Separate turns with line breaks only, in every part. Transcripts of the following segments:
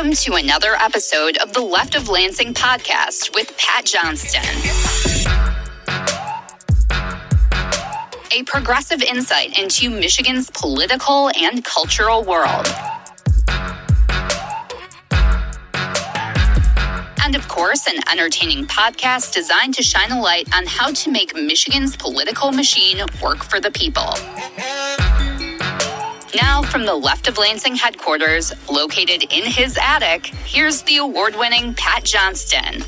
Welcome to another episode of the Left of Lansing podcast with Pat Johnston. A progressive insight into Michigan's political and cultural world. And of course, an entertaining podcast designed to shine a light on how to make Michigan's political machine work for the people. Now, from the Left of Lansing headquarters, located in his attic, here's the award-winning Pat Johnston.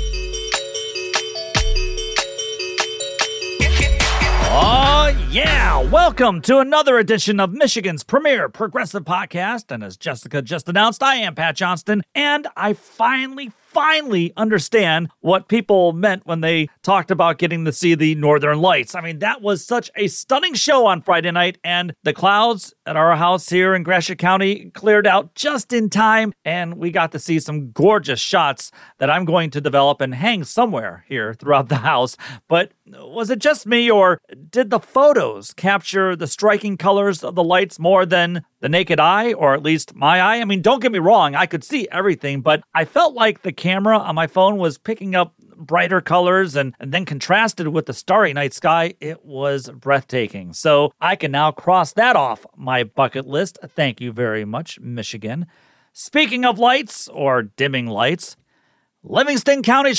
Oh, yeah. Welcome to another edition of Michigan's premier progressive podcast. And as Jessica just announced, I am Pat Johnston, and I finally understand what people meant when they talked about getting to see the Northern Lights. I mean, that was such a stunning show on Friday night, and the clouds at our house here in Gratiot County cleared out just in time, and we got to see some gorgeous shots that I'm going to develop and hang somewhere here throughout the house. But was it just me, or did the photos capture the striking colors of the lights more than the naked eye, or at least my eye? I mean, don't get me wrong, I could see everything, but I felt like the camera on my phone was picking up brighter colors and then contrasted with the starry night sky. It was breathtaking. So I can now cross that off my bucket list. Thank you very much, Michigan. Speaking of lights, or dimming lights, Livingston County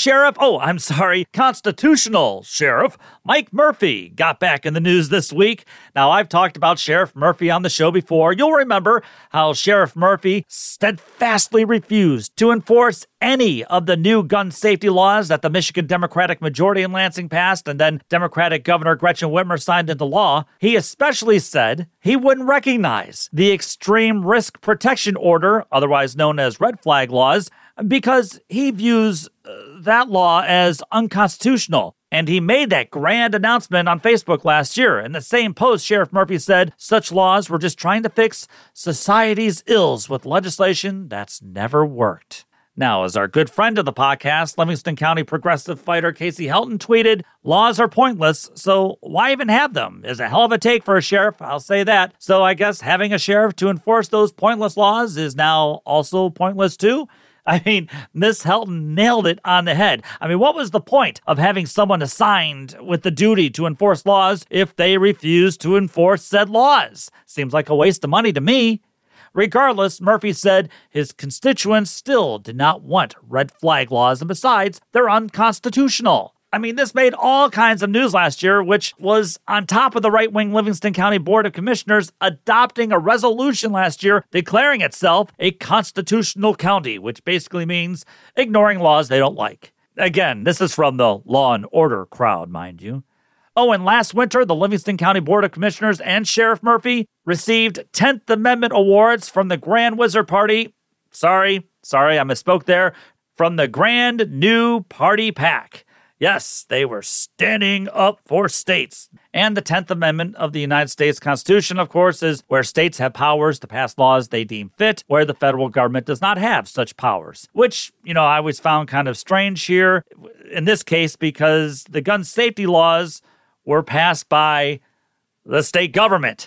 Constitutional Sheriff Mike Murphy got back in the news this week. Now, I've talked about Sheriff Murphy on the show before. You'll remember how Sheriff Murphy steadfastly refused to enforce any of the new gun safety laws that the Michigan Democratic majority in Lansing passed and then Democratic Governor Gretchen Whitmer signed into law. He especially said he wouldn't recognize the Extreme Risk Protection Order, otherwise known as red flag laws, because he views that law as unconstitutional. And he made that grand announcement on Facebook last year. In the same post, Sheriff Murphy said such laws were just trying to fix society's ills with legislation that's never worked. Now, as our good friend of the podcast, Livingston County progressive fighter Casey Helton tweeted, laws are pointless, so why even have them? Is a hell of a take for a sheriff, I'll say that. So I guess having a sheriff to enforce those pointless laws is now also pointless too? I mean, Miss Helton nailed it on the head. I mean, what was the point of having someone assigned with the duty to enforce laws if they refuse to enforce said laws? Seems like a waste of money to me. Regardless, Murphy said his constituents still did not want red flag laws, and besides, they're unconstitutional. I mean, this made all kinds of news last year, which was on top of the right-wing Livingston County Board of Commissioners adopting a resolution last year declaring itself a constitutional county, which basically means ignoring laws they don't like. Again, this is from the law and order crowd, mind you. Oh, and last winter, the Livingston County Board of Commissioners and Sheriff Murphy received 10th Amendment awards from the Grand Wizard Party. Sorry, I misspoke there. From the Grand New Party PAC. Yes, they were standing up for states. And the 10th Amendment of the United States Constitution, of course, is where states have powers to pass laws they deem fit, where the federal government does not have such powers. Which, I always found kind of strange here, in this case, because the gun safety laws were passed by the state government.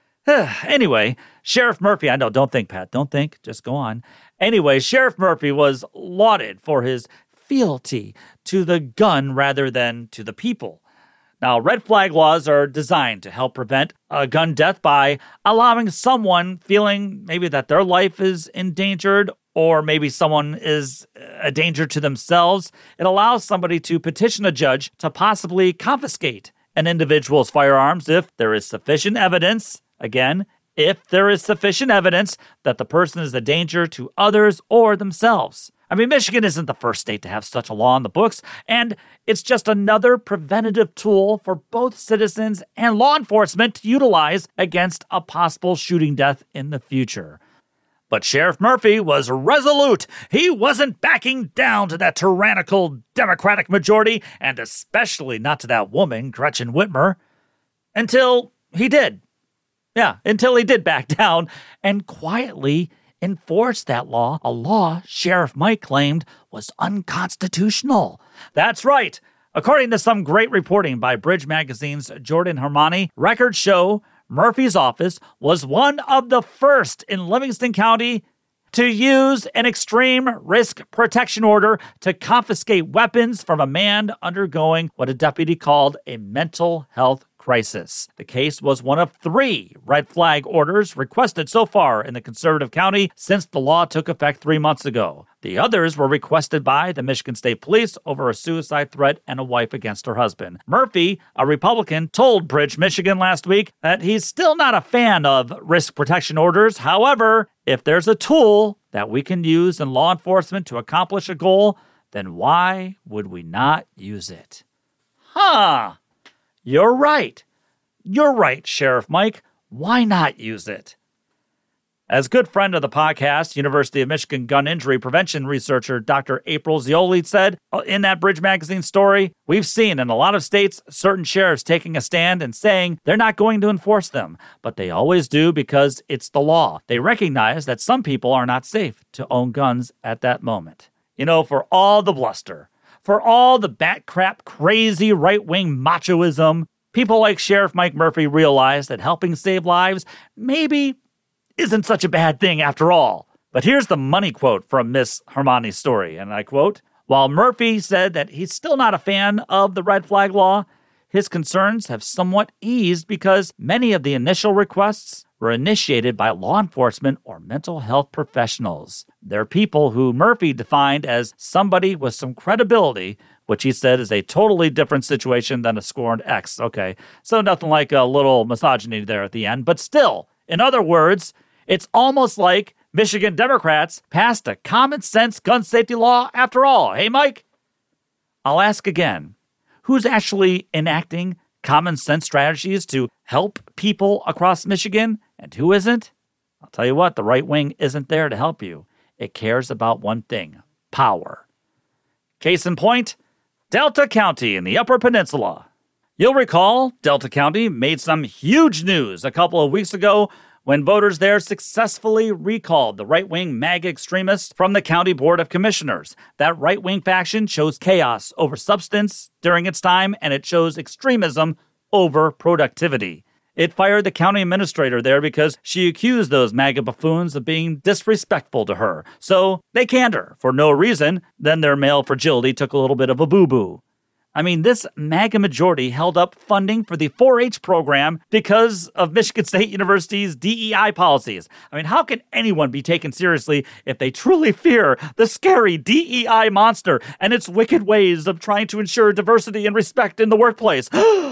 Anyway, Sheriff Murphy, I know, don't think, Pat, don't think, just go on. Anyway, Sheriff Murphy was lauded for his fealty to the gun rather than to the people. Now, red flag laws are designed to help prevent a gun death by allowing someone feeling maybe that their life is endangered, or maybe someone is a danger to themselves. It allows somebody to petition a judge to possibly confiscate an individual's firearms if there is sufficient evidence, again, if there is sufficient evidence that the person is a danger to others or themselves. I mean, Michigan isn't the first state to have such a law in the books, and it's just another preventative tool for both citizens and law enforcement to utilize against a possible shooting death in the future. But Sheriff Murphy was resolute. He wasn't backing down to that tyrannical Democratic majority, and especially not to that woman, Gretchen Whitmer, until he did. Yeah, until he did back down and quietly enforced that law, a law Sheriff Mike claimed was unconstitutional. That's right. According to some great reporting by Bridge Magazine's Jordan Hermani, records show Murphy's office was one of the first in Livingston County to use an extreme risk protection order to confiscate weapons from a man undergoing what a deputy called a mental health crisis. The case was one of 3 red flag orders requested so far in the conservative county since the law took effect 3 months ago. The others were requested by the Michigan State Police over a suicide threat and a wife against her husband. Murphy, a Republican, told Bridge, Michigan last week that he's still not a fan of risk protection orders. However, if there's a tool that we can use in law enforcement to accomplish a goal, then why would we not use it? You're right. You're right, Sheriff Mike. Why not use it? As good friend of the podcast, University of Michigan gun injury prevention researcher Dr. April Zioli said in that Bridge Magazine story, we've seen in a lot of states certain sheriffs taking a stand and saying they're not going to enforce them, but they always do because it's the law. They recognize that some people are not safe to own guns at that moment. You know, for all the bluster, for all the bat crap, crazy right-wing machoism, people like Sheriff Mike Murphy realize that helping save lives maybe isn't such a bad thing after all. But here's the money quote from Miss Hermani's story, and I quote, "While Murphy said that he's still not a fan of the red flag law, his concerns have somewhat eased because many of the initial requests were initiated by law enforcement or mental health professionals. They're people who Murphy defined as somebody with some credibility, which he said is a totally different situation than a scorned ex." Okay, so nothing like a little misogyny there at the end, but still, in other words, it's almost like Michigan Democrats passed a common sense gun safety law after all. Hey, Mike? I'll ask again. Who's actually enacting common sense strategies to help people across Michigan and who isn't? I'll tell you what, the right wing isn't there to help you. It cares about one thing, power. Case in point, Delta County in the Upper Peninsula. You'll recall Delta County made some huge news a couple of weeks ago when voters there successfully recalled the right-wing MAGA extremists from the County Board of Commissioners. That right-wing faction chose chaos over substance during its time, and it chose extremism over productivity. It fired the county administrator there because she accused those MAGA buffoons of being disrespectful to her. So they canned her for no reason. Then their male fragility took a little bit of a boo-boo. I mean, this MAGA majority held up funding for the 4-H program because of Michigan State University's DEI policies. I mean, how can anyone be taken seriously if they truly fear the scary DEI monster and its wicked ways of trying to ensure diversity and respect in the workplace?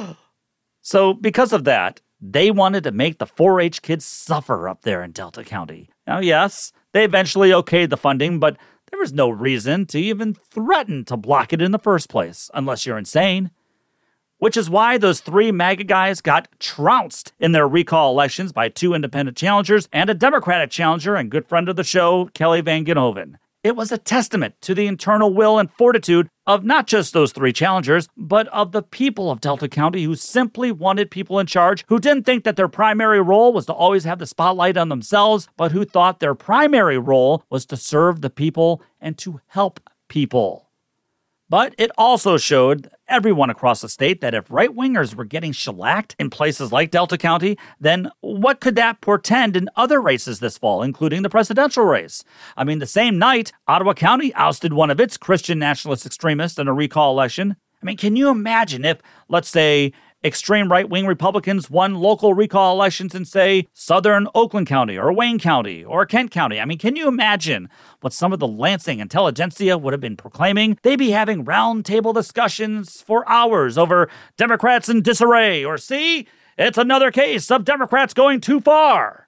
So because of that, they wanted to make the 4-H kids suffer up there in Delta County. Now, yes, they eventually okayed the funding, but there was no reason to even threaten to block it in the first place, unless you're insane. Which is why those 3 MAGA guys got trounced in their recall elections by 2 independent challengers and a Democratic challenger and good friend of the show, Kelly Van Ginhoven. It was a testament to the internal will and fortitude of not just those 3 challengers, but of the people of Delta County who simply wanted people in charge, who didn't think that their primary role was to always have the spotlight on themselves, but who thought their primary role was to serve the people and to help people. But it also showed everyone across the state that if right-wingers were getting shellacked in places like Delta County, then what could that portend in other races this fall, including the presidential race? I mean, the same night, Ottawa County ousted one of its Christian nationalist extremists in a recall election. I mean, can you imagine if, let's say, extreme right-wing Republicans won local recall elections in, say, southern Oakland County or Wayne County or Kent County? I mean, can you imagine what some of the Lansing intelligentsia would have been proclaiming? They'd be having round-table discussions for hours over Democrats in disarray, or see, it's another case of Democrats going too far.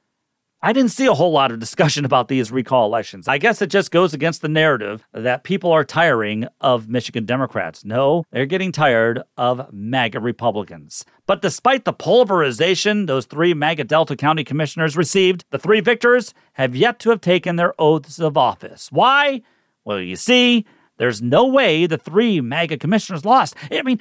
I didn't see a whole lot of discussion about these recall elections. I guess it just goes against the narrative that people are tiring of Michigan Democrats. No, they're getting tired of MAGA Republicans. But despite the pulverization those 3 MAGA Delta County commissioners received, the 3 victors have yet to have taken their oaths of office. Why? Well, you see, there's no way the 3 MAGA commissioners lost. I mean,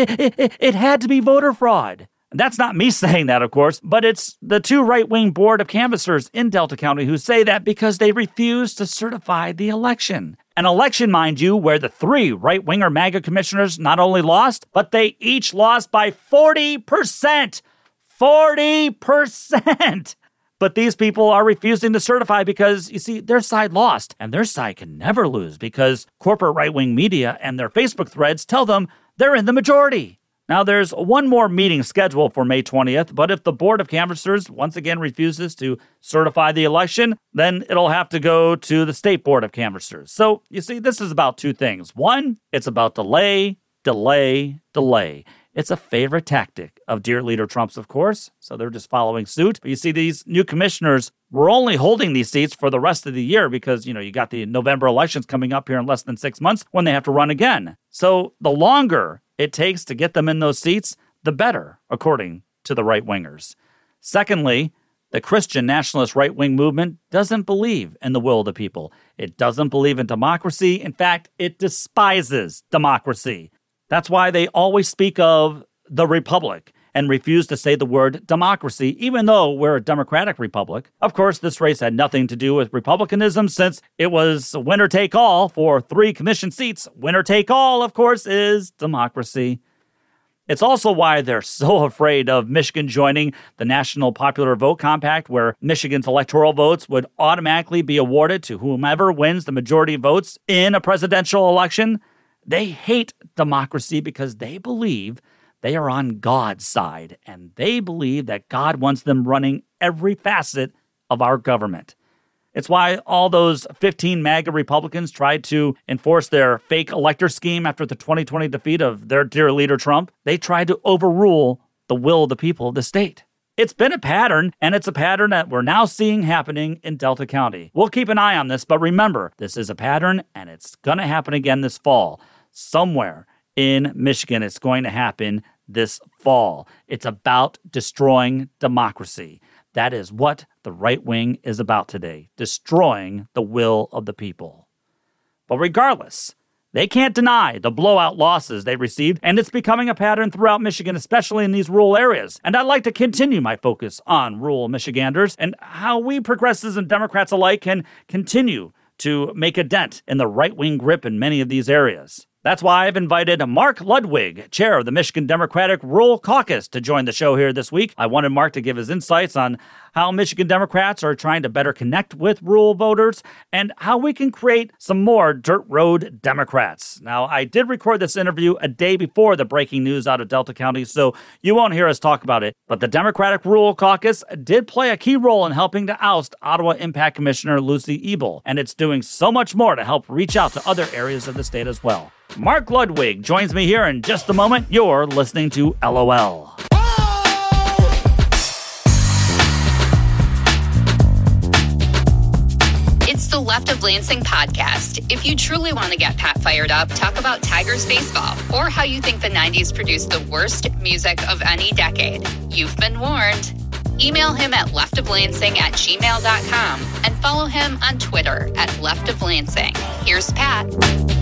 it had to be voter fraud. That's not me saying that, of course, but it's the 2 right-wing board of canvassers in Delta County who say that because they refuse to certify the election. An election, mind you, where the 3 right-winger MAGA commissioners not only lost, but they each lost by 40%. 40%! But these people are refusing to certify because, you see, their side lost, and their side can never lose because corporate right-wing media and their Facebook threads tell them they're in the majority. Now, there's one more meeting scheduled for May 20th, but if the Board of Canvassers once again refuses to certify the election, then it'll have to go to the State Board of Canvassers. So, you see, this is about two things. One, it's about delay. It's a favorite tactic of dear leader Trump's, of course, so they're just following suit. But you see, these new commissioners were only holding these seats for the rest of the year because, you got the November elections coming up here in less than 6 months when they have to run again. So the longer it takes to get them in those seats, the better, according to the right-wingers. Secondly, the Christian nationalist right-wing movement doesn't believe in the will of the people. It doesn't believe in democracy. In fact, it despises democracy. That's why they always speak of the republic and refuse to say the word democracy, even though we're a democratic republic. Of course, this race had nothing to do with republicanism since it was winner take all for 3 commission seats. Winner take all, of course, is democracy. It's also why they're so afraid of Michigan joining the National Popular Vote Compact, where Michigan's electoral votes would automatically be awarded to whomever wins the majority of votes in a presidential election. They hate democracy because they believe they are on God's side, and they believe that God wants them running every facet of our government. It's why all those 15 MAGA Republicans tried to enforce their fake elector scheme after the 2020 defeat of their dear leader Trump. They tried to overrule the will of the people of the state. It's been a pattern, and it's a pattern that we're now seeing happening in Delta County. We'll keep an eye on this, but remember, this is a pattern, and it's going to happen again this fall. Somewhere in Michigan, it's going to happen this fall. It's about destroying democracy. That is what the right wing is about today, destroying the will of the people. But regardless, they can't deny the blowout losses they received, and it's becoming a pattern throughout Michigan, especially in these rural areas. And I'd like to continue my focus on rural Michiganders and how we progressives and Democrats alike can continue to make a dent in the right-wing grip in many of these areas. That's why I've invited Mark Ludwig, chair of the Michigan Democratic Rural Caucus, to join the show here this week. I wanted Mark to give his insights on how Michigan Democrats are trying to better connect with rural voters and how we can create some more dirt road Democrats. Now, I did record this interview a day before the breaking news out of Delta County, so you won't hear us talk about it. But the Democratic Rural Caucus did play a key role in helping to oust Ottawa Impact Commissioner Lucy Ebel, and it's doing so much more to help reach out to other areas of the state as well. Mark Ludwig joins me here in just a moment. You're listening to LOL.
It's the Left of Lansing podcast. If you truly want to get Pat fired up, talk about Tigers baseball or how you think the 90s produced the worst music of any decade, you've been warned. Email him at leftoflansing@gmail.com and follow him on Twitter at leftoflansing. Here's Pat.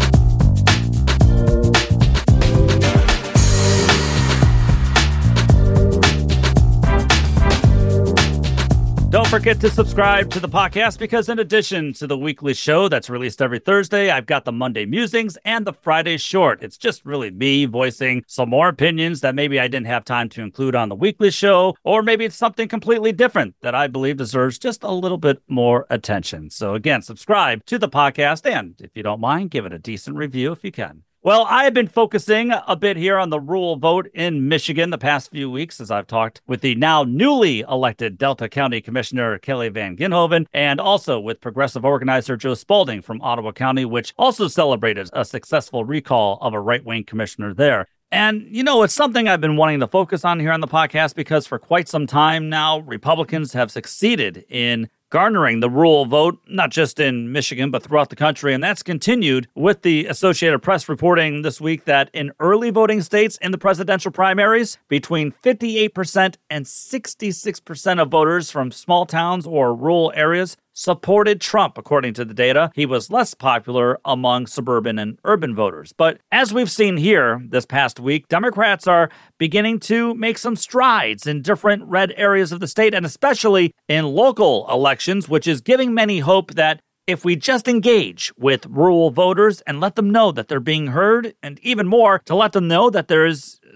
Don't forget to subscribe to the podcast because in addition to the weekly show that's released every Thursday, I've got the Monday Musings and the Friday Short. It's just really me voicing some more opinions that maybe I didn't have time to include on the weekly show, or maybe it's something completely different that I believe deserves just a little bit more attention. So again, subscribe to the podcast, and if you don't mind, give it a decent review if you can. Well, I've been focusing a bit here on the rural vote in Michigan the past few weeks as I've talked with the now newly elected Delta County Commissioner Kelly Van Ginhoven and also with progressive organizer Joe Spalding from Ottawa County, which also celebrated a successful recall of a right-wing commissioner there. And, it's something I've been wanting to focus on here on the podcast because for quite some time now, Republicans have succeeded in garnering the rural vote, not just in Michigan, but throughout the country. And that's continued with the Associated Press reporting this week that in early voting states in the presidential primaries, between 58% and 66% of voters from small towns or rural areas supported Trump, according to the data. He was less popular among suburban and urban voters. But as we've seen here this past week, Democrats are beginning to make some strides in different red areas of the state, and especially in local elections, which is giving many hope that if we just engage with rural voters and let them know that they're being heard, and even more, to let them know that there is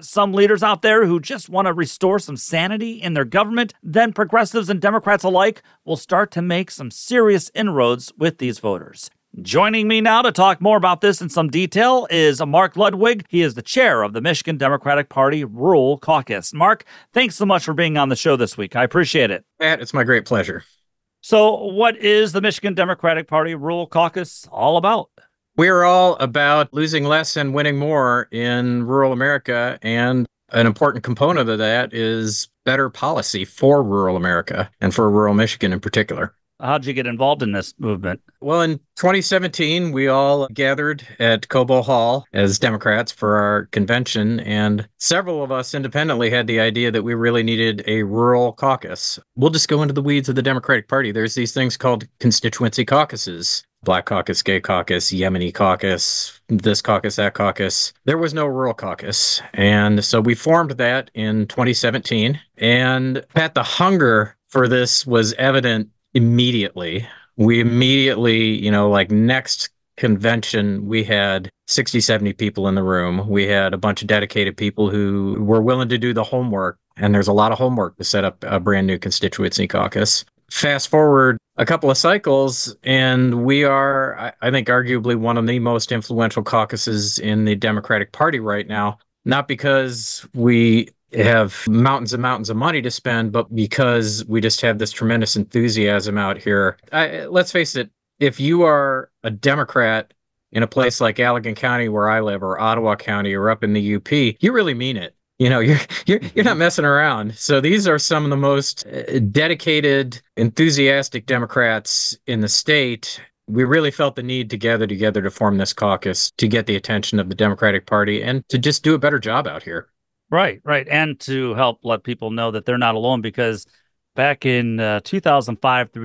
some leaders out there who just want to restore some sanity in their government, then progressives and Democrats alike will start to make some serious inroads with these voters. Joining me now to talk more about this in some detail is Mark Ludwig. He is the chair of the Michigan Democratic Party Rural Caucus. Mark, thanks so much for being on the show this week. I appreciate it.
Matt, it's my great pleasure.
So what is the Michigan Democratic Party Rural Caucus all about?
We're all about losing less and winning more in rural America, and an important component of that is better policy for rural America and for rural Michigan in particular.
How'd you get involved in this movement?
Well, in 2017, we all gathered at Cobo Hall as Democrats for our convention, and several of us independently had the idea that we really needed a rural caucus. We'll just go into the weeds of the Democratic Party. There's these things called constituency caucuses. Black Caucus, Gay Caucus, Yemeni Caucus, this caucus, that caucus. There was no rural caucus. And so we formed that in 2017. And Pat, the hunger for this was evident immediately. We immediately, next convention, we had 60, 70 people in the room. We had a bunch of dedicated people who were willing to do the homework. And there's a lot of homework to set up a brand new constituency caucus. Fast forward a couple of cycles, and we are, I think, arguably one of the most influential caucuses in the Democratic Party right now, not because we have mountains and mountains of money to spend, but because we just have this tremendous enthusiasm out here. Let's face it, if you are a Democrat in a place like Allegan County where I live, or Ottawa County, or up in the UP, you really mean it. You're not messing around. So these are some of the most dedicated, enthusiastic Democrats in the state. We really felt the need to gather together to form this caucus to get the attention of the Democratic Party and to just do a better job out here.
Right. And to help let people know that they're not alone, because back in 2005 through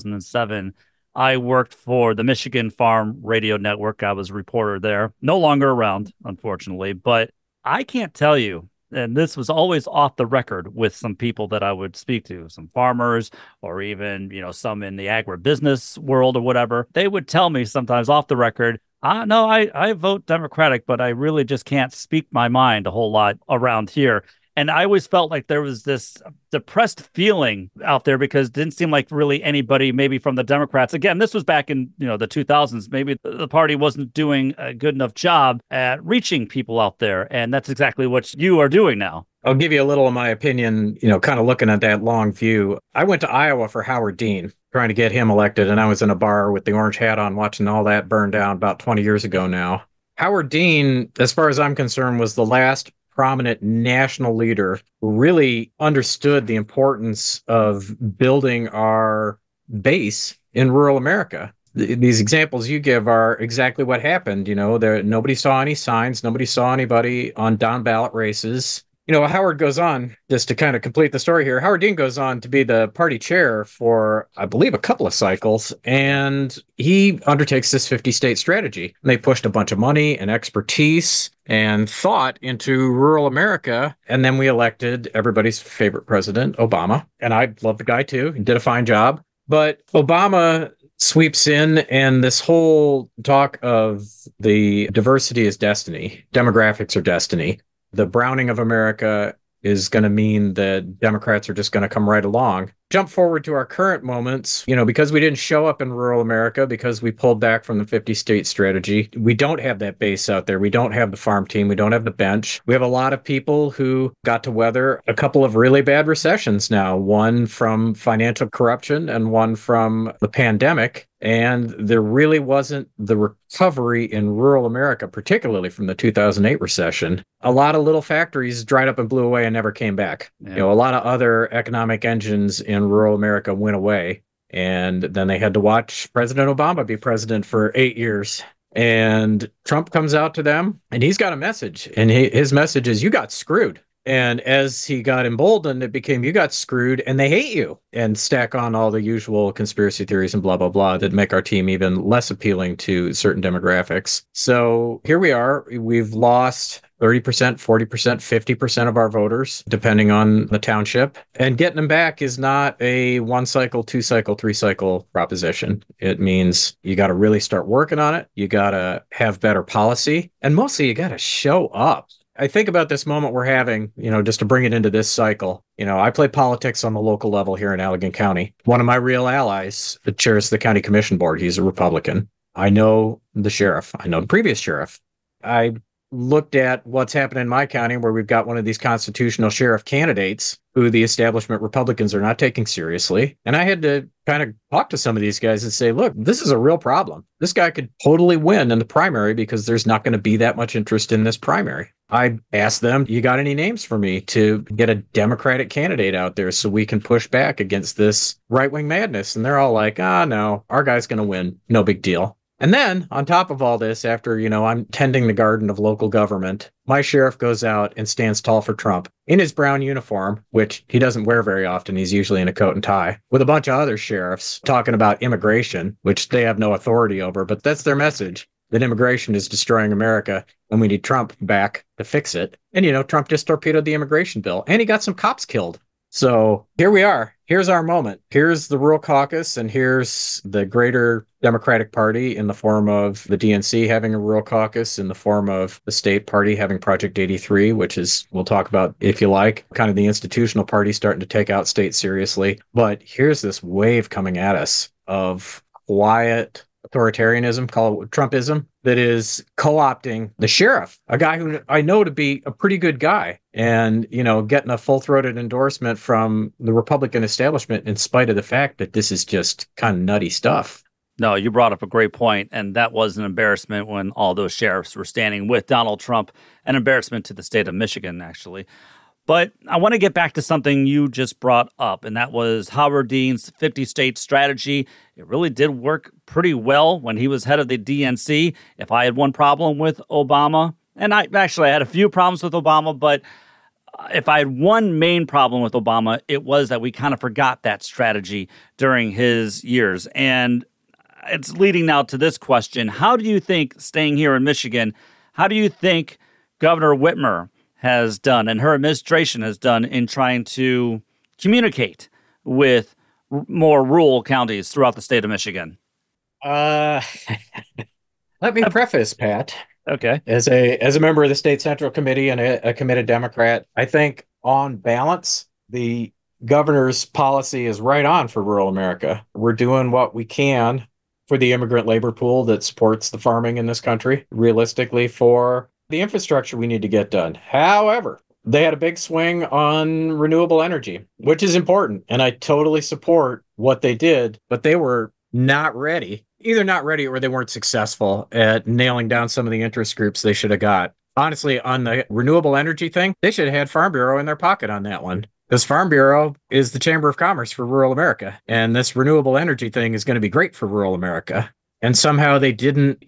2007, I worked for the Michigan Farm Radio Network. I was a reporter there. No longer around, unfortunately, but I can't tell you, and this was always off the record with some people that I would speak to, some farmers or even, some in the agribusiness world or whatever. They would tell me sometimes off the record, no, I vote Democratic, but I really just can't speak my mind a whole lot around here. And I always felt like there was this depressed feeling out there because it didn't seem like really anybody, maybe from the Democrats. Again, this was back in, the 2000s. Maybe the party wasn't doing a good enough job at reaching people out there. And that's exactly what you are doing now.
I'll give you a little of my opinion, kind of looking at that long view. I went to Iowa for Howard Dean, trying to get him elected. And I was in a bar with the orange hat on watching all that burn down about 20 years ago now. Howard Dean, as far as I'm concerned, was the last prominent national leader who really understood the importance of building our base in rural America. These examples you give are exactly what happened. Nobody saw any signs. Nobody saw anybody on down ballot races. Howard goes on, just to kind of complete the story here, Howard Dean goes on to be the party chair for, I believe, a couple of cycles, and he undertakes this 50-state strategy. And they pushed a bunch of money and expertise and thought into rural America, and then we elected everybody's favorite president, Obama. And I love the guy, too. He did a fine job. But Obama sweeps in, and this whole talk of the diversity is destiny, demographics are destiny. The browning of America is going to mean that Democrats are just going to come right along. Jump forward to our current moments, because we didn't show up in rural America, because we pulled back from the 50-state strategy. We don't have that base out there. We don't have the farm team. We don't have the bench. We have a lot of people who got to weather a couple of really bad recessions now, one from financial corruption and one from the pandemic. And there really wasn't the recovery in rural America, particularly from the 2008 recession. A lot of little factories dried up and blew away and never came back.
Yeah.
A lot of other economic engines in rural America went away. And then they had to watch President Obama be president for 8 years. And Trump comes out to them and he's got a message. And his message is, you got screwed. And as he got emboldened, it became, you got screwed and they hate you, and stack on all the usual conspiracy theories and blah, blah, blah that make our team even less appealing to certain demographics. So here we are. We've lost 30%, 40%, 50% of our voters, depending on the township. And getting them back is not a 1 cycle, 2 cycle, 3 cycle proposition. It means you got to really start working on it. You got to have better policy. And mostly you got to show up. I think about this moment we're having, just to bring it into this cycle. I play politics on the local level here in Allegan County. One of my real allies chairs the county commission board. He's a Republican. I know the sheriff. I know the previous sheriff. I looked at what's happening in my county where we've got one of these constitutional sheriff candidates who the establishment Republicans are not taking seriously. And I had to kind of talk to some of these guys and say, look, this is a real problem. This guy could totally win in the primary because there's not going to be that much interest in this primary. I asked them, you got any names for me to get a Democratic candidate out there so we can push back against this right-wing madness? And they're all like, no, our guy's going to win. No big deal. And then on top of all this, after, I'm tending the garden of local government, my sheriff goes out and stands tall for Trump in his brown uniform, which he doesn't wear very often. He's usually in a coat and tie, with a bunch of other sheriffs talking about immigration, which they have no authority over. But that's their message, that immigration is destroying America and we need Trump back to fix it. And, Trump just torpedoed the immigration bill and he got some cops killed. So here we are. Here's our moment. Here's the rural caucus, and here's the greater Democratic Party in the form of the DNC having a rural caucus, in the form of the state party having Project 83, which is, we'll talk about if you like, kind of the institutional party starting to take out states seriously. But here's this wave coming at us of quiet authoritarianism, call it Trumpism, that is co-opting the sheriff, a guy who I know to be a pretty good guy, and, getting a full-throated endorsement from the Republican establishment in spite of the fact that this is just kind of nutty stuff.
No, you brought up a great point, and that was an embarrassment when all those sheriffs were standing with Donald Trump, an embarrassment to the state of Michigan, actually. But I want to get back to something you just brought up, and that was Howard Dean's 50-state strategy. It really did work pretty well when he was head of the DNC. If I had one problem with Obama, and I had a few problems with Obama, but if I had one main problem with Obama, it was that we kind of forgot that strategy during his years. And it's leading now to this question. How do you think, staying here in Michigan, how do you think Governor Whitmer has done and her administration has done in trying to communicate with more rural counties throughout the state of Michigan?
Let me preface, Pat.
Okay.
As a member of the State Central Committee and a committed Democrat, I think on balance, the governor's policy is right on for rural America. We're doing what we can for the immigrant labor pool that supports the farming in this country, realistically for the infrastructure we need to get done. However, they had a big swing on renewable energy, which is important. And I totally support what they did, but they were not ready, either not ready or they weren't successful at nailing down some of the interest groups they should have got. Honestly, on the renewable energy thing, they should have had Farm Bureau in their pocket on that one. This Farm Bureau is the Chamber of Commerce for rural America. And this renewable energy thing is going to be great for rural America. And somehow they didn't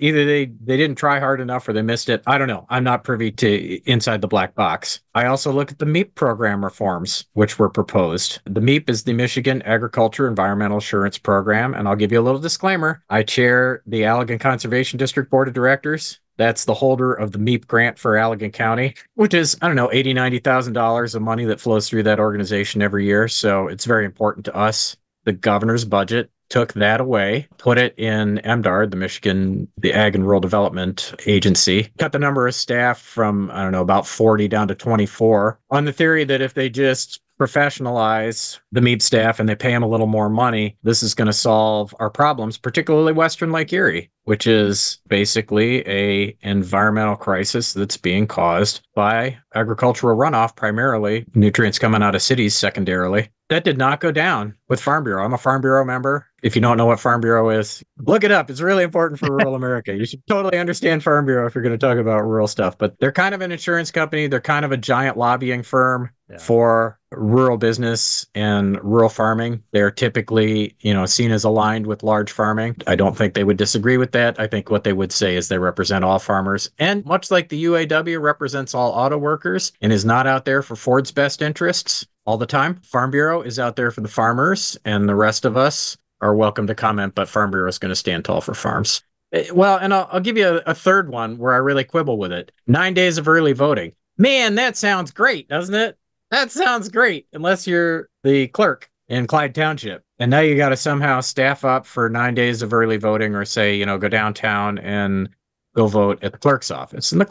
try hard enough or they missed it. I don't know. I'm not privy to inside the black box. I also look at the MEAP program reforms, which were proposed. The MEAP is the Michigan Agriculture Environmental Assurance Program. And I'll give you a little disclaimer. I chair the Allegan Conservation District Board of Directors. That's the holder of the MEAP grant for Allegan County, which is, $80,000, $90,000 of money that flows through that organization every year. So it's very important to us. The governor's budget took that away, put it in MDARD, the Ag and Rural Development Agency, cut the number of staff from, about 40 down to 24 on the theory that if they just professionalize the MEAP staff and they pay them a little more money, this is going to solve our problems, particularly Western Lake Erie, which is basically a environmental crisis that's being caused by agricultural runoff, primarily nutrients coming out of cities secondarily. That did not go down with Farm Bureau. I'm a Farm Bureau member. If you don't know what Farm Bureau is, look it up. It's really important for rural America. You should totally understand Farm Bureau if you're going to talk about rural stuff. But they're kind of an insurance company. They're kind of a giant lobbying firm for rural business and rural farming. They're typically, seen as aligned with large farming. I don't think they would disagree with that. I think what they would say is they represent all farmers. And much like the UAW represents all auto workers and is not out there for Ford's best interests all the time, Farm Bureau is out there for the farmers, and the rest of us are welcome to comment, but Farm Bureau is going to stand tall for farms. Well, and I'll give you a third one where I really quibble with it. 9 days of early voting. Man, that sounds great, doesn't it? That sounds great, unless you're the clerk in Clyde Township. And now you got to somehow staff up for 9 days of early voting or say, go downtown and go vote at the clerk's office. And the clerk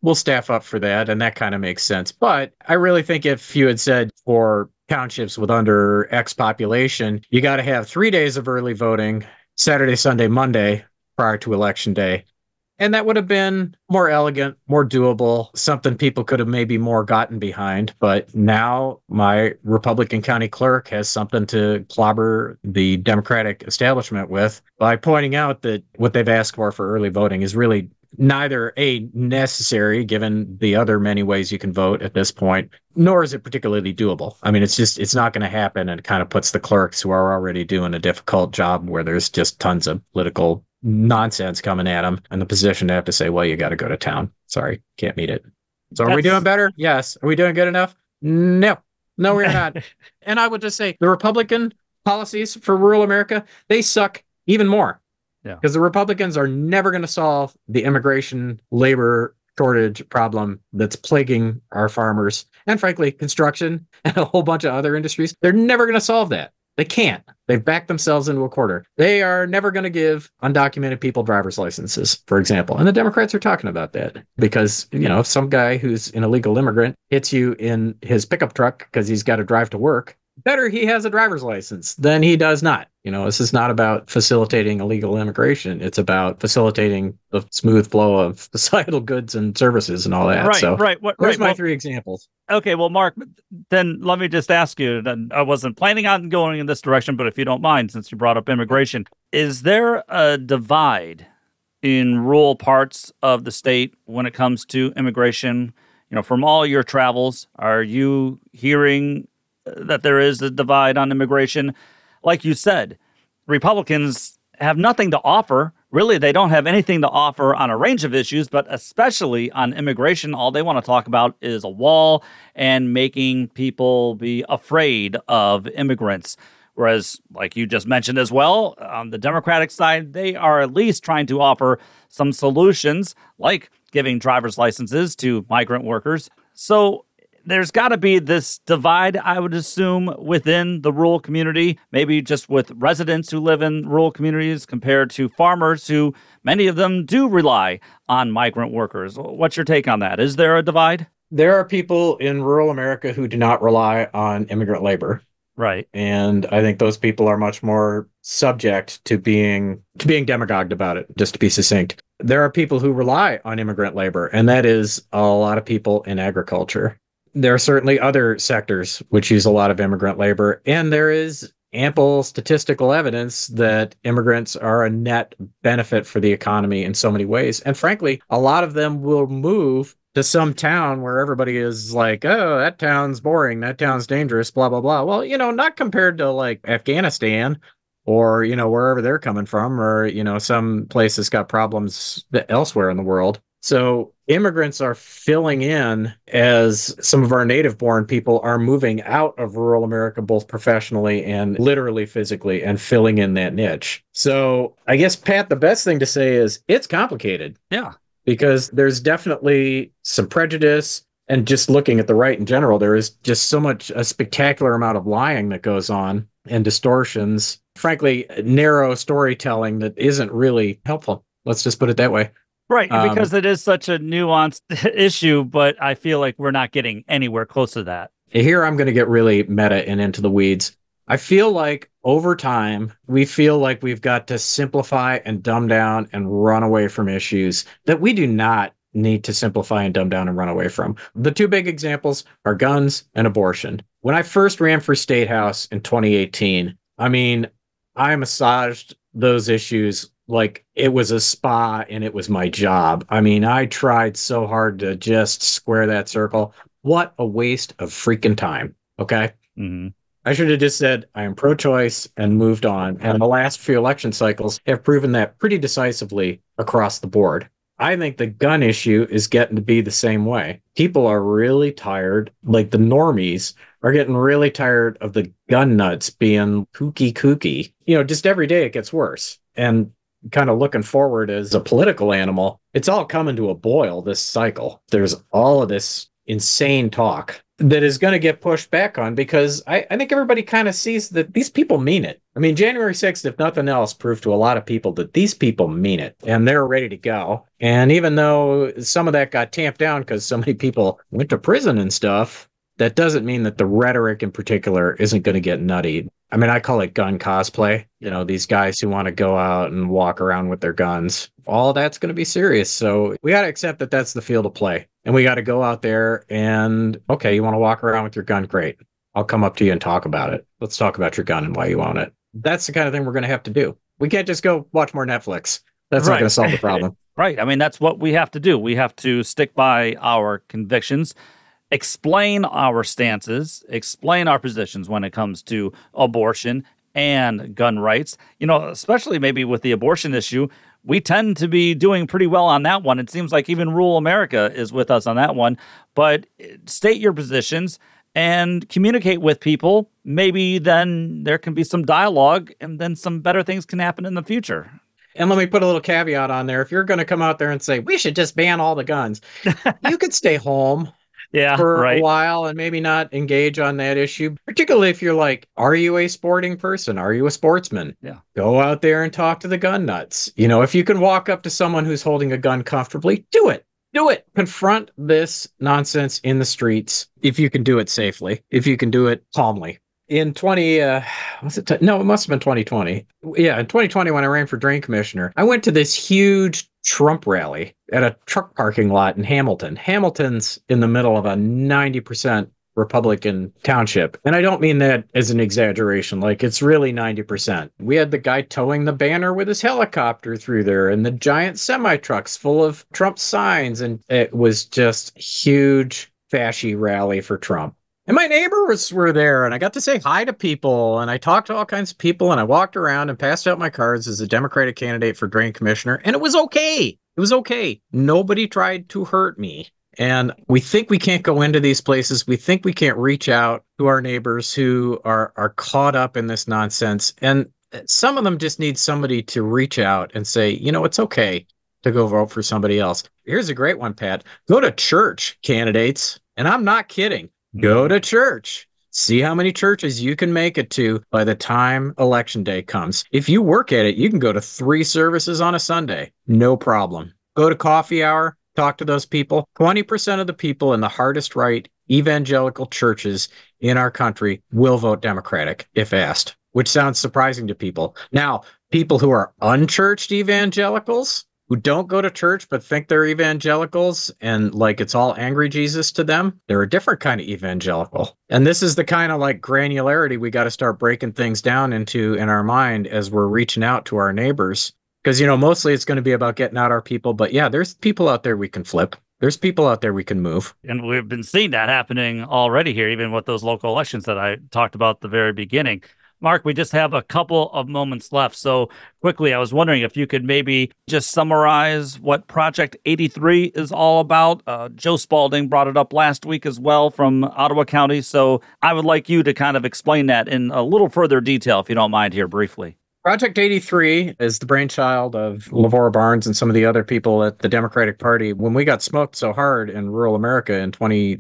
we'll staff up for that. And that kind of makes sense. But I really think if you had said for townships with under X population, you got to have 3 days of early voting, Saturday, Sunday, Monday, prior to election day. And that would have been more elegant, more doable, something people could have maybe more gotten behind. But now my Republican county clerk has something to clobber the Democratic establishment with by pointing out that what they've asked for early voting is really neither a necessary, given the other many ways you can vote at this point, nor is it particularly doable. I mean, it's not going to happen, and it kind of puts the clerks who are already doing a difficult job where there's just tons of political nonsense coming at them in the position to have to say, well, you got to go to town. Sorry, can't meet it. So are we doing better? Yes. Are we doing good enough? No, we're not. And I would just say the Republican policies for rural America, they suck even more.
Yeah.
Because the Republicans are never going to solve the immigration labor shortage problem that's plaguing our farmers and, frankly, construction and a whole bunch of other industries. They're never going to solve that. They can't. They've backed themselves into a corner. They are never going to give undocumented people driver's licenses, for example. And the Democrats are talking about that because, if some guy who's an illegal immigrant hits you in his pickup truck because he's got to drive to work, better he has a driver's license than he does not. This is not about facilitating illegal immigration. It's about facilitating the smooth flow of societal goods and services and all that.
Right.
There's my 3 examples.
Okay, well, Mark, then let me just ask you, I wasn't planning on going in this direction, but if you don't mind, since you brought up immigration, is there a divide in rural parts of the state when it comes to immigration? From all your travels, are you hearing that there is a divide on immigration? Like you said, Republicans have nothing to offer. Really, they don't have anything to offer on a range of issues, but especially on immigration. All they want to talk about is a wall and making people be afraid of immigrants. Whereas, like you just mentioned as well, on the Democratic side, they are at least trying to offer some solutions, like giving driver's licenses to migrant workers. So there's got to be this divide, I would assume, within the rural community, maybe just with residents who live in rural communities compared to farmers who, many of them do rely on migrant workers. What's your take on that? Is there a divide?
There are people in rural America who do not rely on immigrant labor.
Right.
And I think those people are much more subject to being demagogued about it, just to be succinct. There are people who rely on immigrant labor, and that is a lot of people in agriculture. There are certainly other sectors which use a lot of immigrant labor, and there is ample statistical evidence that immigrants are a net benefit for the economy in so many ways. And frankly, a lot of them will move to some town where everybody is like, oh, that town's boring, that town's dangerous, blah, blah, blah. Well, not compared to like Afghanistan or, wherever they're coming from, or, some place that's got problems elsewhere in the world. So immigrants are filling in as some of our native-born people are moving out of rural America, both professionally and literally physically, and filling in that niche. So I guess, Pat, the best thing to say is it's complicated.
Yeah.
Because there's definitely some prejudice, and just looking at the right in general, there is just a spectacular amount of lying that goes on and distortions. Frankly, narrow storytelling that isn't really helpful. Let's just put it that way.
Right, because it is such a nuanced issue, but I feel like we're not getting anywhere close to that.
Here I'm going to get really meta and into the weeds. I feel like over time, we feel like we've got to simplify and dumb down and run away from issues that we do not need to simplify and dumb down and run away from. The 2 big examples are guns and abortion. When I first ran for State House in 2018, I massaged those issues like it was a spa and it was my job. I tried so hard to just square that circle. What a waste of freaking time. Okay.
Mm-hmm.
I should have just said I am pro-choice and moved on. And the last few election cycles have proven that pretty decisively across the board. I think the gun issue is getting to be the same way. People are really tired, like the normies are getting really tired of the gun nuts being kooky. Just every day it gets worse. And kind of looking forward as a political animal, it's all coming to a boil this cycle. There's all of this insane talk that is going to get pushed back on, because I think everybody kind of sees that these people mean it. I mean, January 6th, if nothing else, proved to a lot of people that these people mean it and they're ready to go. And even though some of that got tamped down because so many people went to prison and stuff, that doesn't mean that the rhetoric in particular isn't going to get nutty. I mean, I call it gun cosplay. You know, these guys who want to go out and walk around with their guns. All that's going to be serious. So we got to accept that that's the field of play. And we got to go out there and, okay, you want to walk around with your gun? Great. I'll come up to you and talk about it. Let's talk about your gun and why you own it. That's the kind of thing we're going to have to do. We can't just go watch more Netflix. That's not going to solve the problem.
Right. I mean, that's what we have to do. We have to stick by our convictions, explain our stances, explain our positions when it comes to abortion and gun rights. You know, especially maybe with the abortion issue, we tend to be doing pretty well on that one. It seems like even rural America is with us on that one. But state your positions and communicate with people. Maybe then there can be some dialogue and then some better things can happen in the future.
And let me put a little caveat on there. If you're going to come out there and say, we should just ban all the guns, you could stay home for a while and maybe not engage on that issue, particularly if you're like, are you a sporting person? Are you a sportsman?
Yeah.
Go out there and talk to the gun nuts. You know, if you can walk up to someone who's holding a gun comfortably, do it. Do it. Confront this nonsense in the streets if you can do it safely, if you can do it calmly. In it must have been 2020. Yeah, in 2020, when I ran for drain commissioner, I went to this huge Trump rally at a truck parking lot in Hamilton. Hamilton's in the middle of a 90% Republican township. And I don't mean that as an exaggeration. Like, it's really 90%. We had the guy towing the banner with his helicopter through there and the giant semi-trucks full of Trump signs. And it was just huge fashy rally for Trump. And my neighbors were there, and I got to say hi to people, and I talked to all kinds of people, and I walked around and passed out my cards as a Democratic candidate for drain commissioner, and it was okay. It was okay. Nobody tried to hurt me. And we think we can't go into these places. We think we can't reach out to our neighbors who are caught up in this nonsense. And some of them just need somebody to reach out and say, you know, it's okay to go vote for somebody else. Here's a great one, Pat. Go to church, candidates. And I'm not kidding. Go to church. See how many churches you can make it to by the time election day comes. If you work at it, you can go to 3 services on a Sunday. No problem. Go to coffee hour. Talk to those people. 20% of the people in the hardest right evangelical churches in our country will vote Democratic if asked, which sounds surprising to people. Now, people who are unchurched evangelicals, who don't go to church but think they're evangelicals and like it's all angry Jesus to them, they're a different kind of evangelical. And this is the kind of like granularity we got to start breaking things down into in our mind as we're reaching out to our neighbors. Because, you know, mostly it's going to be about getting out our people. But yeah, there's people out there we can flip. There's people out there we can move.
And we've been seeing that happening already here, even with those local elections that I talked about at the very beginning. Mark, we just have a couple of moments left. So quickly, I was wondering if you could maybe just summarize what Project 83 is all about. Joe Spalding brought it up last week as well from Ottawa County. So I would like you to kind of explain that in a little further detail, if you don't mind here briefly.
Project 83 is the brainchild of LeVar Barnes and some of the other people at the Democratic Party. When we got smoked so hard in rural America in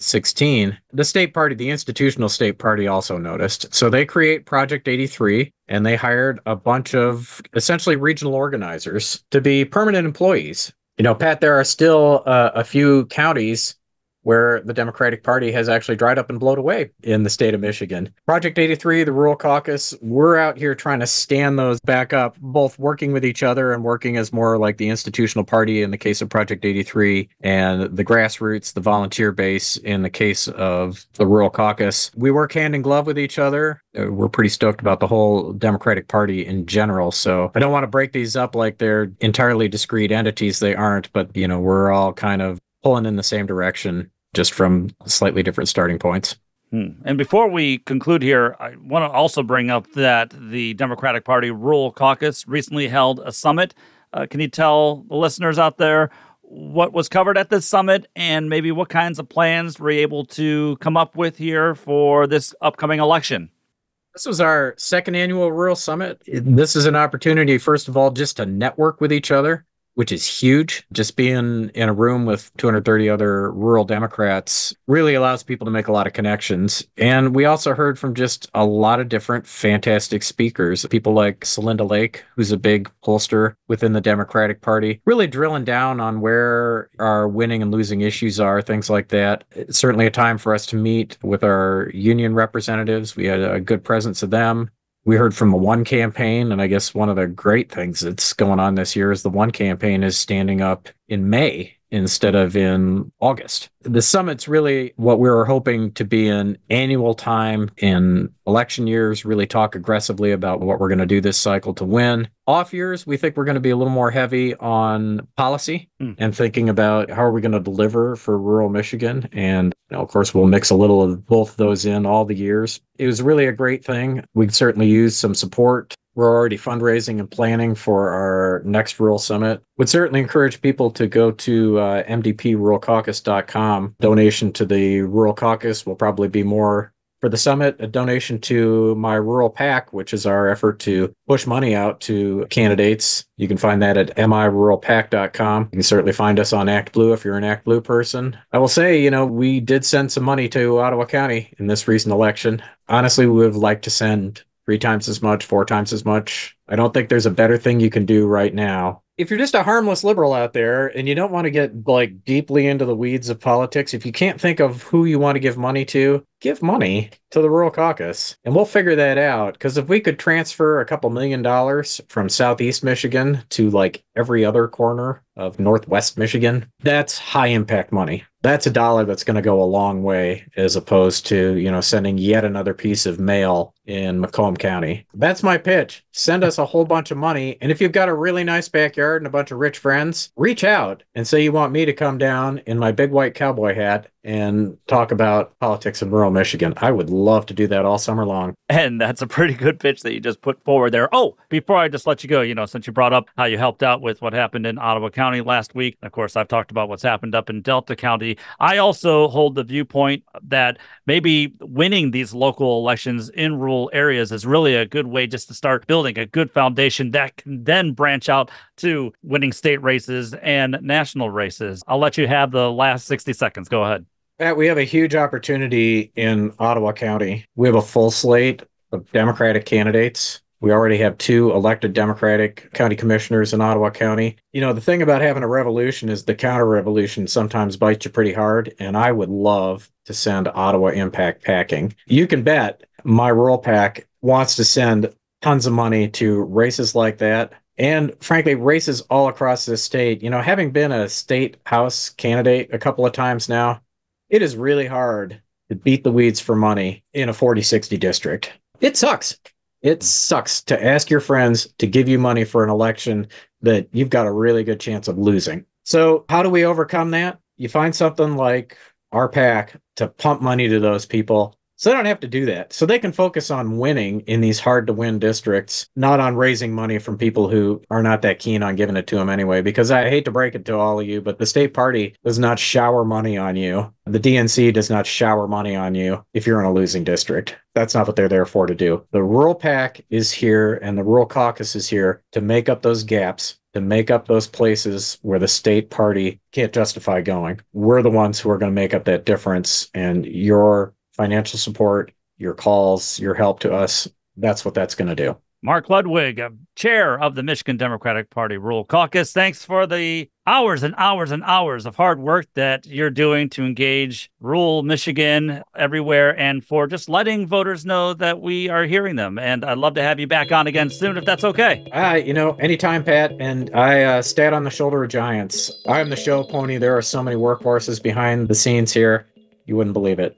2016, the state party, the institutional state party, also noticed. So they create Project 83, and they hired a bunch of essentially regional organizers to be permanent employees. You know, Pat, there are still a few counties where the Democratic Party has actually dried up and blown away in the state of Michigan. Project 83, the Rural Caucus, we're out here trying to stand those back up, both working with each other and working as more like the institutional party in the case of Project 83 and the grassroots, the volunteer base in the case of the Rural Caucus. We work hand in glove with each other. We're pretty stoked about the whole Democratic Party in general. So I don't want to break these up like they're entirely discrete entities. They aren't, but you know, we're all kind of pulling in the same direction, just from slightly different starting points.
And before we conclude here, I want to also bring up that the Democratic Party Rural Caucus recently held a summit. Can you tell the listeners out there what was covered at this summit and maybe what kinds of plans were you able to come up with here for this upcoming election?
This was our second annual Rural Summit. This is an opportunity, first of all, just to network with each other. which is huge. Just being in a room with 230 other rural Democrats really allows people to make a lot of connections. And we also heard from just a lot of different fantastic speakers, people like Celinda Lake, who's a big pollster within the Democratic Party, really drilling down on where our winning and losing issues are, things like that. It's certainly a time for us to meet with our union representatives. We had a good presence of them. We heard from the One campaign, and I guess one of the great things that's going on this year is the One campaign is standing up in May instead of in August. The summit's really what we were hoping to be an annual time in election years, really talk aggressively about what we're going to do this cycle to win. Off years, we think we're going to be a little more heavy on policy and thinking about how are we going to deliver for rural Michigan. And of course, we'll mix a little of both of those in all the years. It was really a great thing. We could certainly use some support. We're already fundraising and planning for our next Rural Summit. Would certainly encourage people to go to mdpruralcaucus.com. Donation to the Rural Caucus will probably be more for the summit. A donation to my Rural PAC, which is our effort to push money out to candidates. You can find that at miruralpac.com. You can certainly find us on Act Blue if you're an Act Blue person. I will say, we did send some money to Ottawa County in this recent election. Honestly, we would have liked to send 3 times as much, 4 times as much. I don't think there's a better thing you can do right now. If you're just a harmless liberal out there and you don't want to get deeply into the weeds of politics, if you can't think of who you want to give money to, give money to the Rural Caucus. And we'll figure that out. Because if we could transfer a couple $1 million from Southeast Michigan to every other corner of Northwest Michigan, that's high impact money. That's a dollar that's going to go a long way as opposed to, sending yet another piece of mail in Macomb County. That's my pitch. Send us a whole bunch of money. And if you've got a really nice backyard and a bunch of rich friends, reach out and say you want me to come down in my big white cowboy hat and talk about politics in rural Michigan. I would love to do that all summer long.
And that's a pretty good pitch that you just put forward there. Oh, before I just let you go, since you brought up how you helped out with what happened in Ottawa County last week, of course, I've talked about what's happened up in Delta County. I also hold the viewpoint that maybe winning these local elections in rural areas is really a good way just to start building a good foundation that can then branch out to winning state races and national races. I'll let you have the last 60 seconds. Go ahead.
Pat, we have a huge opportunity in Ottawa County. We have a full slate of Democratic candidates. We already have 2 elected Democratic county commissioners in Ottawa County. The thing about having a revolution is the counter-revolution sometimes bites you pretty hard, and I would love to send Ottawa Impact packing. You can bet my Rural PAC wants to send tons of money to races like that. And frankly, races all across this state. Having been a state house candidate a couple of times now, it is really hard to beat the weeds for money in a 40-60 district. It sucks. It sucks to ask your friends to give you money for an election that you've got a really good chance of losing. So how do we overcome that? You find something like our PAC to pump money to those people so they don't have to do that. So they can focus on winning in these hard-to-win districts, not on raising money from people who are not that keen on giving it to them anyway. Because I hate to break it to all of you, but the state party does not shower money on you. The DNC does not shower money on you if you're in a losing district. That's not what they're there for to do. The Rural PAC is here and the Rural Caucus is here to make up those gaps, to make up those places where the state party can't justify going. We're the ones who are going to make up that difference, and your financial support, your calls, your help to us, that's what that's going to do.
Mark Ludwig, chair of the Michigan Democratic Party Rural Caucus, thanks for the hours and hours and hours of hard work that you're doing to engage rural Michigan everywhere and for just letting voters know that we are hearing them. And I'd love to have you back on again soon if that's okay.
Anytime, Pat. And I stand on the shoulder of giants. I'm the show pony. There are so many workhorses behind the scenes here. You wouldn't believe it.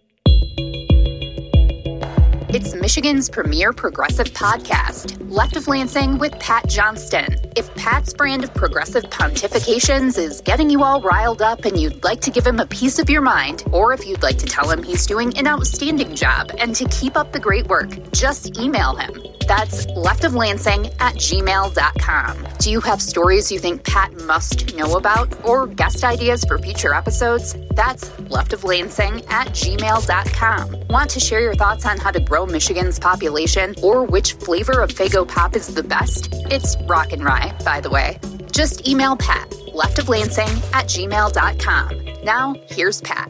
It's Michigan's premier progressive podcast, Left of Lansing with Pat Johnston. If Pat's brand of progressive pontifications is getting you all riled up and you'd like to give him a piece of your mind, or if you'd like to tell him he's doing an outstanding job and to keep up the great work, just email him. That's leftoflansing@gmail.com. Do you have stories you think Pat must know about or guest ideas for future episodes? That's leftoflansing@gmail.com. Want to share your thoughts on how to grow Michigan's population or which flavor of Faygo Pop is the best? It's rock and rye, by the way. Just email Pat, leftoflansing@gmail.com. Now, here's Pat.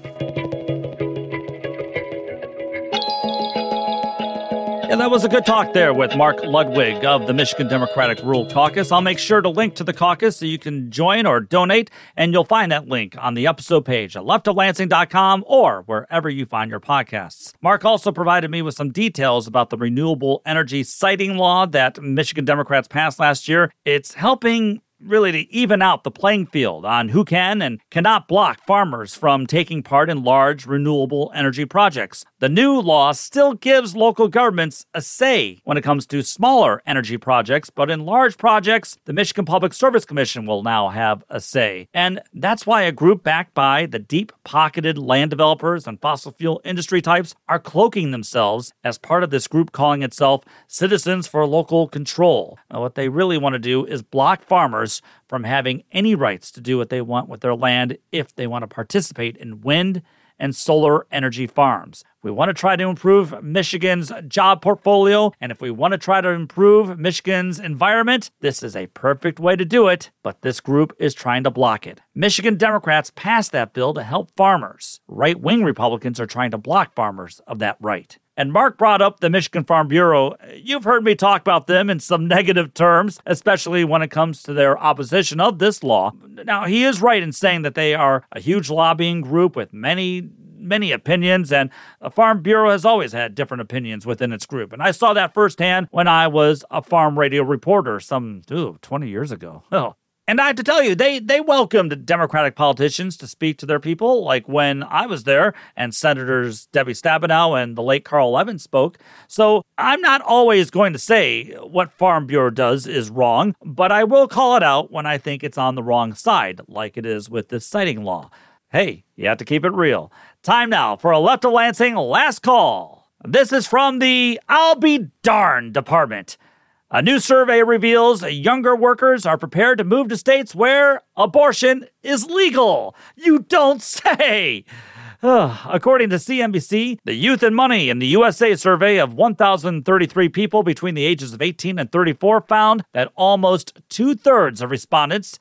Yeah, that was a good talk there with Mark Ludwig of the Michigan Democratic Rural Caucus. I'll make sure to link to the caucus so you can join or donate, and you'll find that link on the episode page at leftoflansing.com or wherever you find your podcasts. Mark also provided me with some details about the renewable energy siting law that Michigan Democrats passed last year. It's helping really to even out the playing field on who can and cannot block farmers from taking part in large renewable energy projects. The new law still gives local governments a say when it comes to smaller energy projects, but in large projects, the Michigan Public Service Commission will now have a say. And that's why a group backed by the deep-pocketed land developers and fossil fuel industry types are cloaking themselves as part of this group calling itself Citizens for Local Control. Now, what they really want to do is block farmers from having any rights to do what they want with their land if they want to participate in wind and solar energy farms. If we want to try to improve Michigan's job portfolio, and if we want to try to improve Michigan's environment, this is a perfect way to do it, but this group is trying to block it. Michigan Democrats passed that bill to help farmers. Right-wing Republicans are trying to block farmers of that right. And Mark brought up the Michigan Farm Bureau. You've heard me talk about them in some negative terms, especially when it comes to their opposition of this law. Now, he is right in saying that they are a huge lobbying group with many opinions, and the Farm Bureau has always had different opinions within its group. And I saw that firsthand when I was a farm radio reporter some 20 years ago. And I have to tell you, they welcomed Democratic politicians to speak to their people, like when I was there and Senators Debbie Stabenow and the late Carl Levin spoke. So I'm not always going to say what Farm Bureau does is wrong, but I will call it out when I think it's on the wrong side, like it is with this siting law. Hey, you have to keep it real. Time now for a Left of Lansing last call. This is from the I'll be darned department. A new survey reveals younger workers are prepared to move to states where abortion is legal. You don't say! According to CNBC, the Youth and Money in the USA survey of 1,033 people between the ages of 18 and 34 found that almost two-thirds of respondents,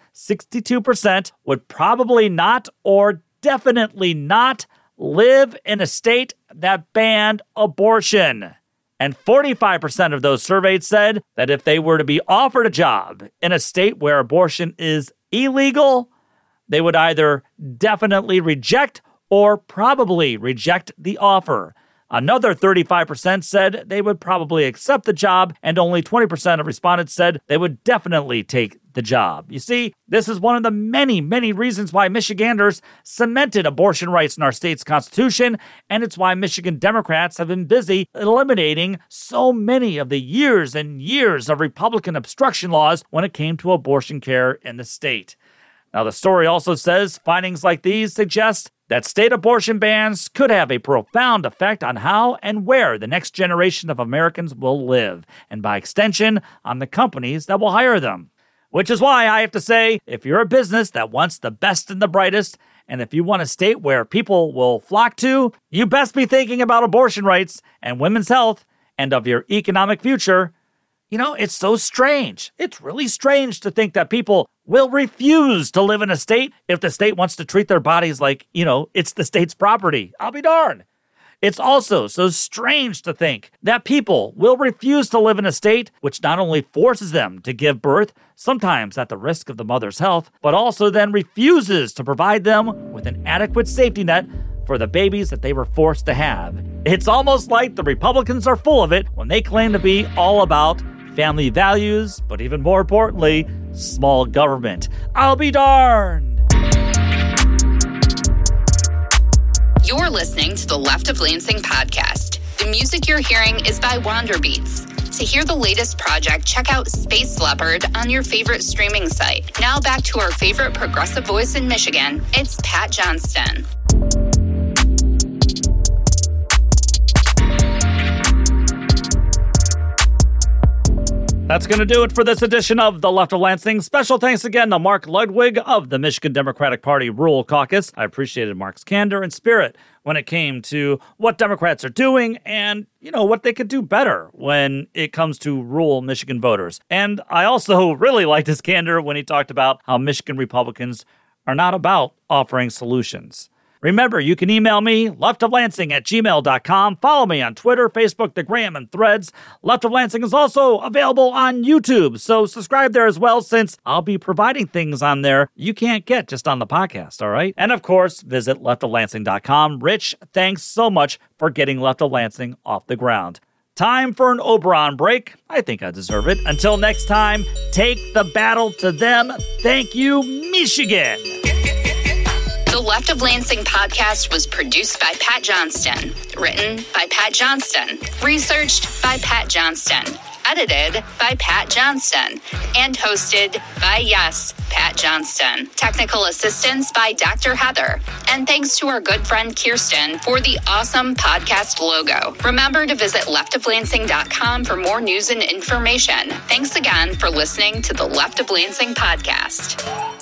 62%, would probably not or definitely not live in a state that banned abortion. And 45% of those surveyed said that if they were to be offered a job in a state where abortion is illegal, they would either definitely reject or probably reject the offer. Another 35% said they would probably accept the job, and only 20% of respondents said they would definitely take the job. You see, this is one of the many reasons why Michiganders cemented abortion rights in our state's constitution, and it's why Michigan Democrats have been busy eliminating so many of the years and years of Republican obstruction laws when it came to abortion care in the state. Now, the story also says findings like these suggest that state abortion bans could have a profound effect on how and where the next generation of Americans will live, and by extension, on the companies that will hire them. Which is why I have to say, if you're a business that wants the best and the brightest, and if you want a state where people will flock to, you best be thinking about abortion rights and women's health and of your economic future. You know, it's so strange. It's really strange to think that people will refuse to live in a state if the state wants to treat their bodies like, it's the state's property. I'll be darned. It's also so strange to think that people will refuse to live in a state which not only forces them to give birth, sometimes at the risk of the mother's health, but also then refuses to provide them with an adequate safety net for the babies that they were forced to have. It's almost like the Republicans are full of it when they claim to be all about family values, but even more importantly, small government. I'll be darned.
You're listening to the Left of Lansing podcast. The music you're hearing is by Wanderbeats. To hear the latest project, check out Space Leopard on your favorite streaming site. Now back to our favorite progressive voice in Michigan. It's Pat Johnston.
That's going to do it for this edition of The Left of Lansing. Special thanks again to Mark Ludwig of the Michigan Democratic Party Rural Caucus. I appreciated Mark's candor and spirit when it came to what Democrats are doing and, what they could do better when it comes to rural Michigan voters. And I also really liked his candor when he talked about how Michigan Republicans are not about offering solutions. Remember, you can email me, leftoflansing@gmail.com. Follow me on Twitter, Facebook, the Gram, and Threads. Left of Lansing is also available on YouTube, so subscribe there as well, since I'll be providing things on there you can't get just on the podcast, all right? And of course, visit leftoflansing.com. Rich, thanks so much for getting Left of Lansing off the ground. Time for an Oberon break. I think I deserve it. Until next time, take the battle to them. Thank you, Michigan.
The Left of Lansing podcast was produced by Pat Johnston, written by Pat Johnston, researched by Pat Johnston, edited by Pat Johnston, and hosted by, yes, Pat Johnston. Technical assistance by Dr. Heather. And thanks to our good friend Kirsten for the awesome podcast logo. Remember to visit leftoflansing.com for more news and information. Thanks again for listening to the Left of Lansing podcast.